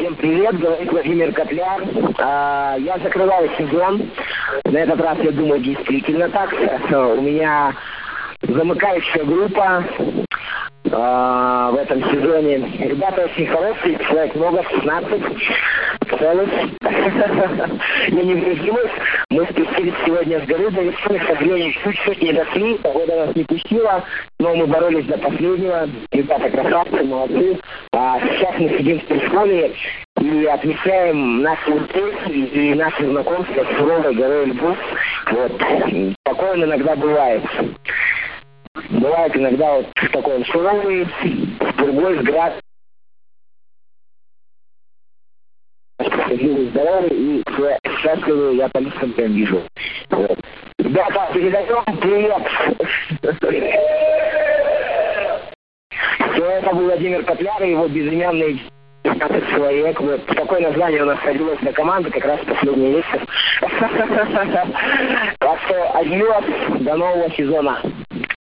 Всем привет, говорит Владимир Котляр. Я закрываю сезон. На этот раз, я думаю, действительно так. У меня замыкающая группа в этом сезоне. Ребята очень хорошие, человек много, 16 целых. Невредимых. Мы спустились сегодня с горы до вершины, к сожалению, чуть-чуть не дошли, погода нас не пустила, но мы боролись до последнего. Ребята красавцы, молодцы. Сейчас мы сидим в пришколе и отмечаем наши успехи и наши знакомства с суровой горой Эльбрус. Вот. Такое иногда бывает. Бывает иногда вот такой он суровый, другой взгляд. Здоровый и все счастливы, я по лицам прям вижу. Вот. Ребята, передаем привет! Все, это был Владимир Котляр и его безымянный 15 человек. Вот. Такое название у нас родилось на команду, как раз последний вечер. Так что адьос, до нового сезона.